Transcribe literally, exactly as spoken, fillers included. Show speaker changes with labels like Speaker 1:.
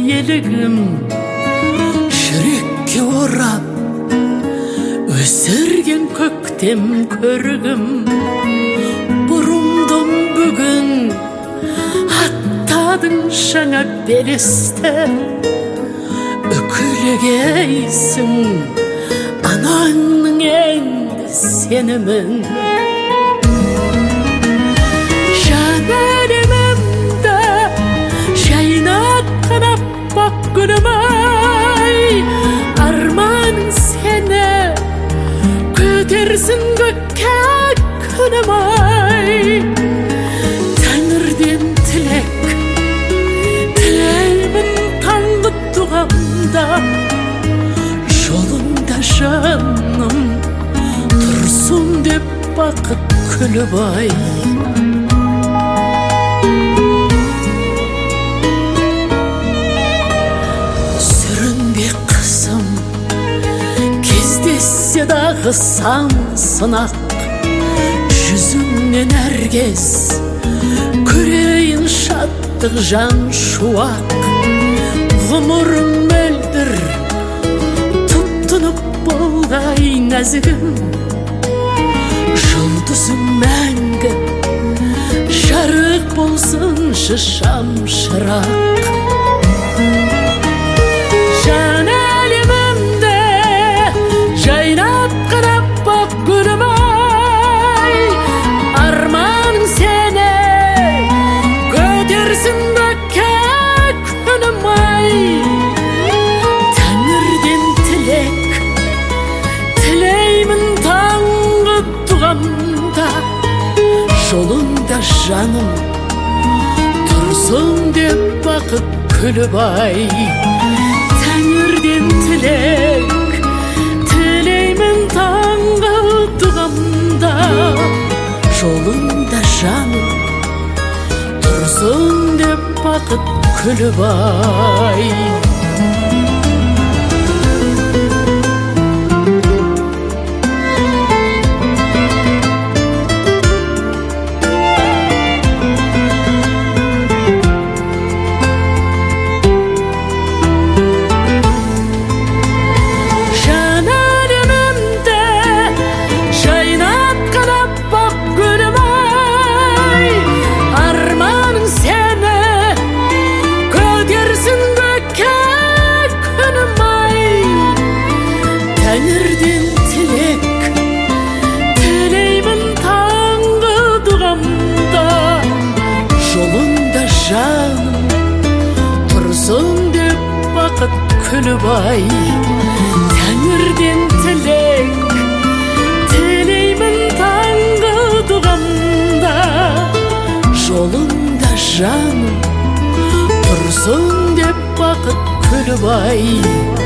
Speaker 1: елігім жүрекке орап өсірген көктем көрігім бұрымдым бүгін аттадың жаңа белесті үкілігейсің анаңның енді сенімін жан әлемімді жайнатқан аппақ гүлім-ай арманың сені көтерсін көкке күнім-ай тәңірден тілек тілеймін таңғы дұғамда жолыңда жаным тұрсын деп бақыт күліп-ай сүрінбе қызым кездессе дағы сан сынақ жүзіңнен әркез көрейін шаттық жан шуақ ғұмырым мөлдір тұтынып болғай нәзігім жұлдызым мәңгі жарық болсыншы шамшырақ жан әлемімді жайнатқан аппақ гүлім-ай арманың сені көтерсін көкке күнім-ай тәңірден тілек тілеймін таңғы дұғамда жолыңда жаным тұрсын деп бақыт күліп-ай тәңірден тілек тілеймін таңғы дұғамда жолыңда жаным тұрсын деп бақыт күліп-ай тәңірден тілек тілеймін таңғы дұғамда жолыңда жаным тұрсын деп бақыт күліп-ай тәңірден тілек тілеймін таңғы дұғамда жолыңда жаным тұрсын деп бақыт күліп-ай